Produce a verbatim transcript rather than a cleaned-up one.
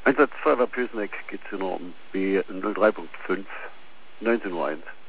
Einsatz Feuerwehr Pösneck, geht zu B null drei Punkt fünf, neunzehn Uhr eins.